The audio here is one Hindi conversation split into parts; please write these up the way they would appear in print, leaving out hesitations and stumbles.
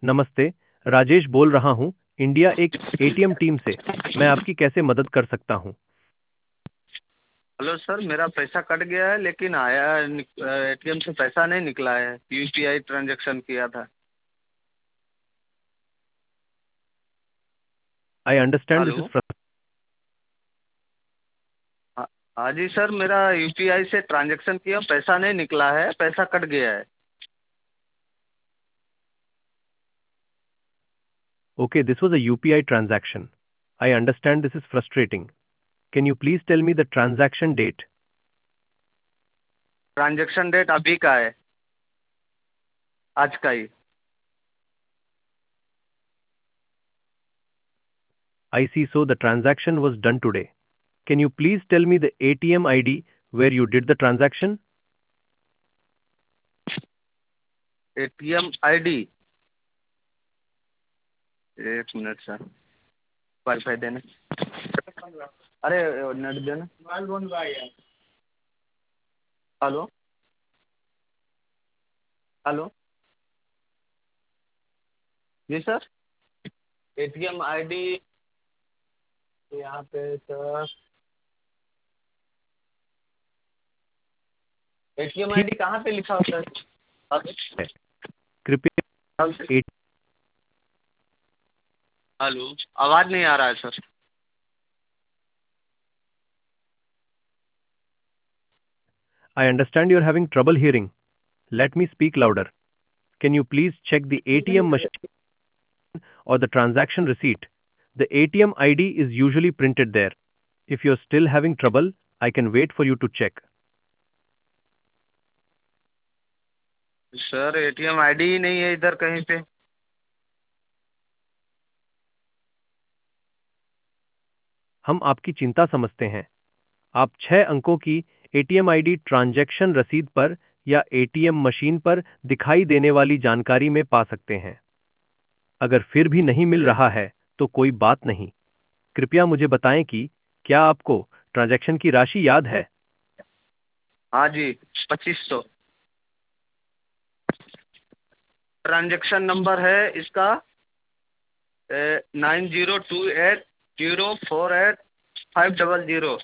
नमस्ते, राजेश बोल रहा हूँ, इंडिया एक एटीएम टीम से। मैं आपकी कैसे मदद कर सकता हूँ? हेलो सर, मेरा पैसा कट गया है लेकिन आया एटीएम से पैसा नहीं निकला है। यूपीआई ट्रांजैक्शन किया था। I understand this hello. Is हाँ। हाँ जी सर, मेरा यूपीआई से ट्रांजैक्शन किया, पैसा नहीं निकला है, पैसा कट गया है। Okay, this was a UPI transaction. I understand this is frustrating. Can you please tell me the transaction date? Transaction date अभी का है, आज का ही। I see, so the transaction was done today. Can you please tell me the ATM ID where you did the transaction? ATM ID, एक मिनट सर, वाईफाई देना। अरे नेट देना। हेलो। हेलो। जी सर। एटीएम आईडी यहाँ पे सर, एटीएम ठीक आईडी कहाँ पे लिखा होता है? है, कृपया एट हेलो, आवाज नहीं आ रहा है sir. I understand you're having trouble hearing. Let me speak louder. Can you please check the ATM machine or the transaction receipt? The ATM ID is usually printed there. If you're still having trouble, I can wait for you to check. Sir ATM ID ही नहीं है इधर कहीं पे। हम आपकी चिंता समझते हैं। आप 6 अंकों की एटीएम आईडी ट्रांजैक्शन रसीद पर या एटीएम मशीन पर दिखाई देने वाली जानकारी में पा सकते हैं। अगर फिर भी नहीं मिल रहा है, तो कोई बात नहीं। कृपया मुझे बताएं कि क्या आपको ट्रांजैक्शन की राशि याद है? हाँ जी, 2500। ट्रांजैक्शन नंबर है इसका 9028048500।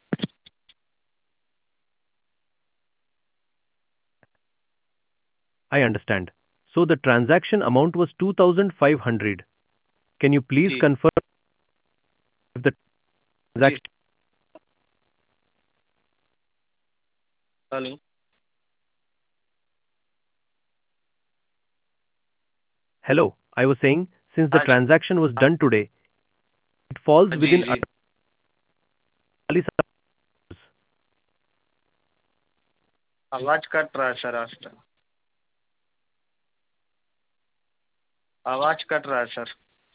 I understand. So the transaction amount was 2500. Can you please जी confirm if the जी। transaction? Hello. Hello, I was saying, since the हाँ जी। transaction was हाँ done today, it falls जी within जी। 48 hours. आवाज कट रहा है सर, आज तक आवाज कट रहा है sir.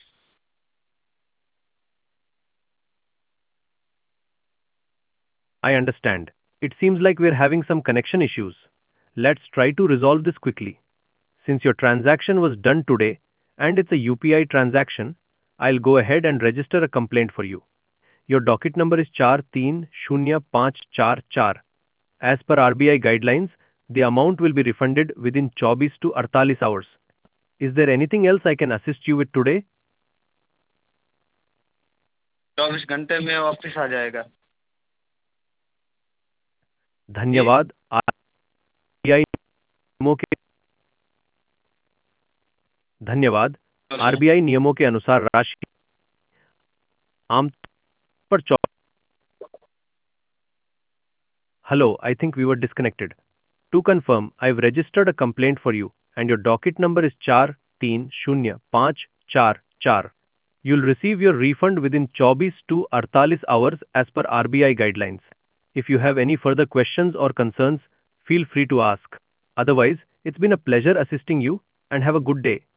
I understand. It seems like we're having some connection issues. Let's try to resolve this quickly. Since your transaction was done today and it's a UPI transaction, I'll go ahead and register a complaint for you. Your docket number is 430544. As per RBI guidelines, the amount will be refunded within 24 to 48 hours. Is there anything else I can assist you with today? 24 घंटे में वापस आ जाएगा। जी। धन्यवाद। आरबीआई नियमों के धन्यवाद। हेलो। आरबीआई नियमों के अनुसार राशि आमतौर पर Hello, I think we were disconnected. To confirm, I've registered a complaint for you and your docket number is 430544. You'll receive your refund within 24 to 48 hours as per RBI guidelines. If you have any further questions or concerns, feel free to ask. Otherwise, it's been a pleasure assisting you and have a good day.